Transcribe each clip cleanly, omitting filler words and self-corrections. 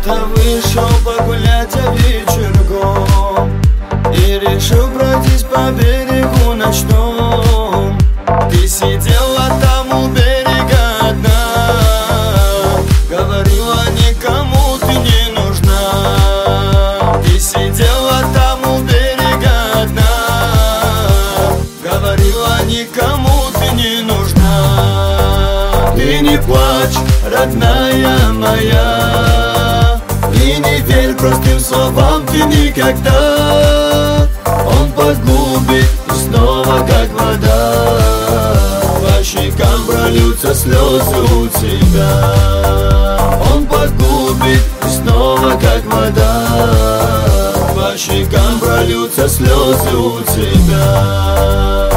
Кто-то вышел погулять вечерком и решил пройтись по берегу ночном. Ты сидела там у берега одна, говорила, никому ты не нужна. Ты сидела там у берега одна, говорила, никому ты не нужна. Ты не плачь, родная моя, и не верь простым словам ты никогда. Он погубит и снова как вода, по щекам прольются слезы у тебя. Он погубит и снова как вода, по щекам прольются слезы у тебя.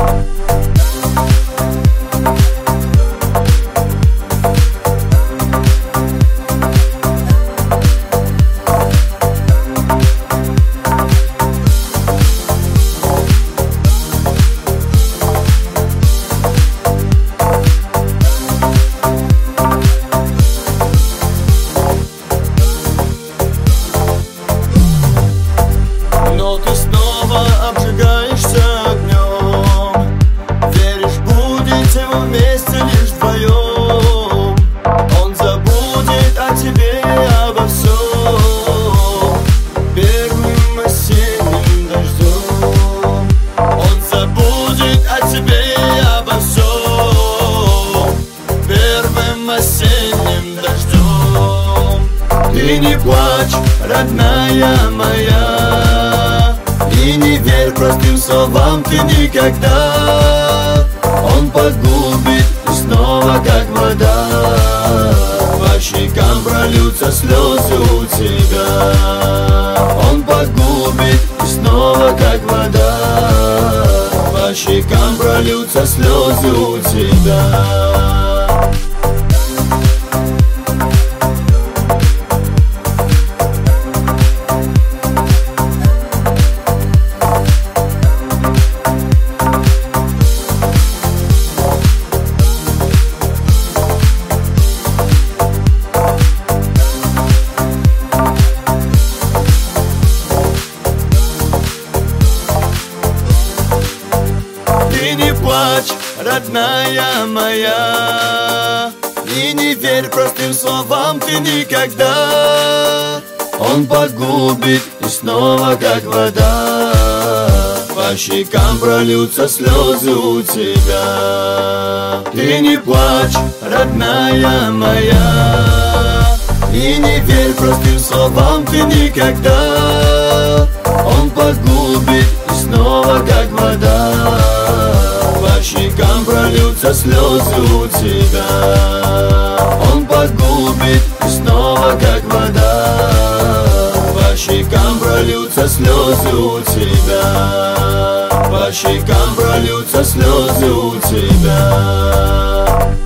Но ты снова обжигаешься огнем, веришь, будете вы вместе лишь вдвоем. Он забудет о тебе и обо всем первым осенним дождем. Он забудет о тебе и обо всем первым осенним дождем. Ты не плачь, родная моя, и не верь простым словам ты никогда. Он погубит и снова как вода, по щекам прольются слезы у тебя. Он погубит и снова как вода, по щекам прольются слезы у тебя. Ты не плачь, родная моя, и не верь простым словам ты никогда. Он погубит и снова как вода, по щекам прольются слезы у тебя. Ты не плачь, родная моя, и не верь простым словам ты никогда. Он погубит и снова как вода, по щекам прольются слезы у тебя. Он погубит и снова как вода, по щекам прольются слезы у тебя. По щекам прольются слезы у тебя.